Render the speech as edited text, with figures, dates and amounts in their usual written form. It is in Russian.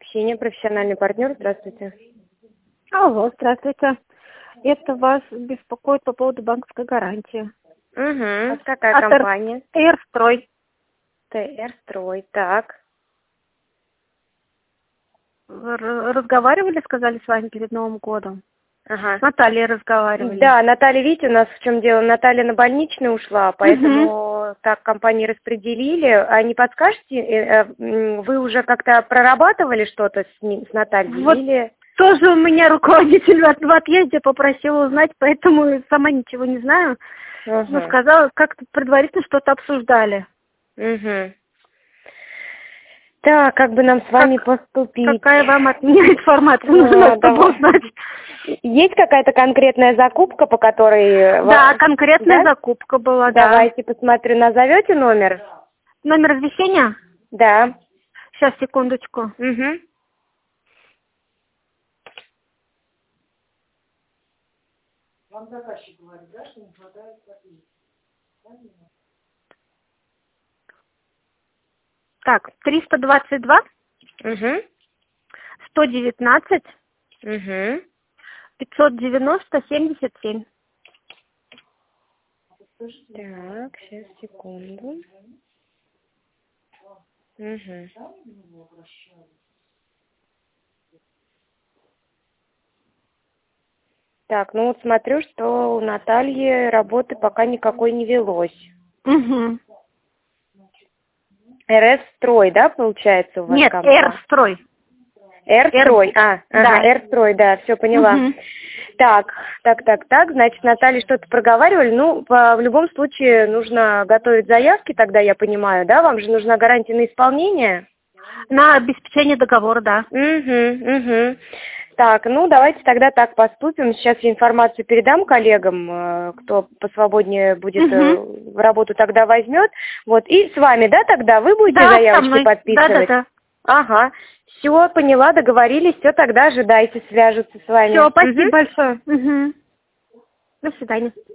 сообщение. Профессиональный партнер. Здравствуйте. Алло, здравствуйте. Это вас беспокоит по поводу банковской гарантии. Угу. Какая компания? ТР-строй. ТР-строй. Так. Разговаривали, сказали, с вами перед Новым годом. Ага. С Натальей разговаривали. Да, Наталья, видите, у нас в чем дело? Наталья на больничный ушла, поэтому так компании распределили. А не подскажете, вы уже как-то прорабатывали что-то с Натальей? Вот или... тоже у меня руководитель в отъезде попросил узнать, поэтому сама ничего не знаю. Но сказала, как-то предварительно что-то обсуждали. Угу. Так, как бы нам с вами поступить? Какая вам от меня информация нужна, чтобы узнать? Есть какая-то конкретная закупка, по которой... Да, конкретная закупка была, да. Давайте посмотрю, назовете номер? Номер извещения? Да. Сейчас, секундочку. Угу. Вам заказчик говорит, да, что не хватает копеек? Так, 322, Угу. 119, Угу. 590, 77. Так, сейчас, секунду. Угу. Так, ну вот смотрю, что у Натальи работы пока никакой не велось. Угу. РС-строй, да, получается у вас? Нет, Р-строй. Р-строй, да. Р-строй, да, все поняла. Угу. Так, значит, Наталье что-то проговаривали, ну, в любом случае нужно готовить заявки, тогда я понимаю, да, вам же нужна гарантия на исполнение? На обеспечение договора, да. Угу. Так, ну, давайте тогда так поступим. Сейчас я информацию передам коллегам, кто посвободнее будет в работу тогда возьмет. Вот, и с вами, да, тогда вы будете заявочки подписывать? Да. Ага, все, поняла, договорились, все, тогда ожидайте, свяжутся с вами. Все, спасибо большое. До свидания.